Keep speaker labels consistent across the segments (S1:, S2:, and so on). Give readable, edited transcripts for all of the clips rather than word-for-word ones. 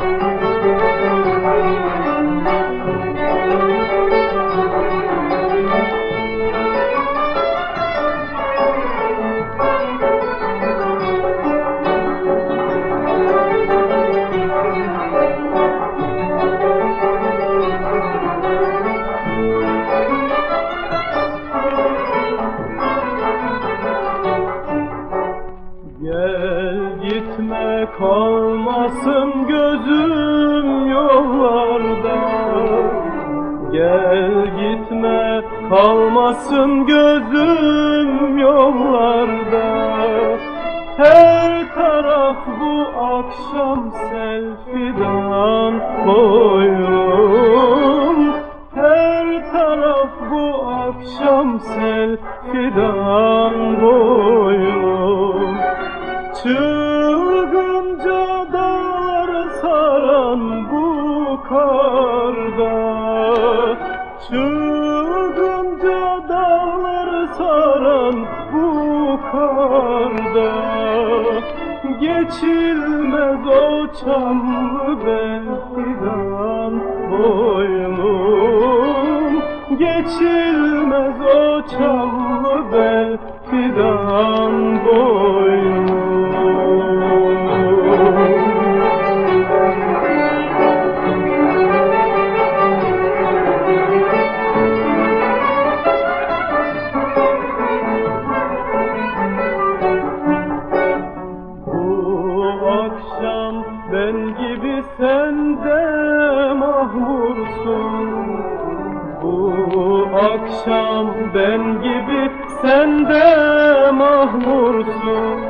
S1: Gitme kalmasın gözüm yollarda. Gel gitme kalmasın gözüm yollarda. Her taraf bu akşam sel fidan boylum. Her taraf bu akşam sel fidan boylum. Çılgınca dağları saran bu karda, çılgınca dağları saran bu karda, geçilmez o çamlı belkidan boylum, geçilmez o çamlı belkidan boylum. Ben gibi sen de mahmursun. Bu akşam ben gibi sen de mahmursun.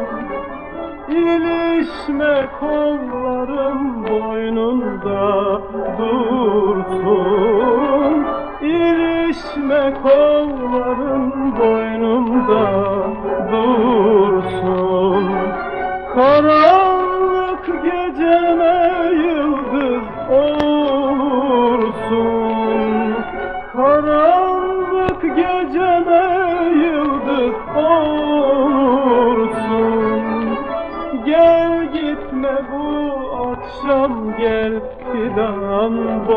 S1: İlişme kollarım boynunda dursun. İlişme kollarım boynunda dursun. Karanlık geceme yıldız olursun. Karanlık geceme yıldız olursun. Gel gitme bu akşam gel fidan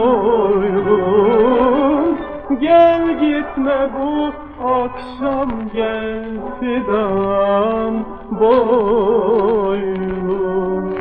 S1: boylum. Gel gitme bu akşam gel fidan boylum.